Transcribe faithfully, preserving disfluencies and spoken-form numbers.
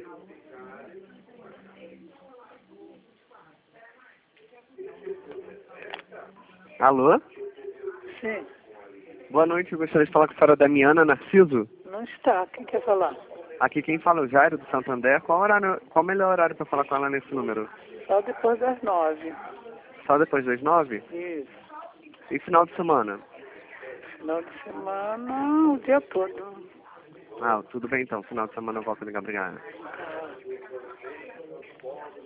Alô? Sim. Boa noite, eu gostaria de falar com a senhora Damiana Narciso. Não está. Quem quer falar? Aqui quem fala é o Jairo, do Santander. Qual horário, qual o melhor horário para falar com ela nesse número? Só depois das nove. Só depois das nove? Isso. E final de semana? Final de semana, o dia todo. Ah, tudo bem então. Final de semana eu volto a ligar. Obrigado.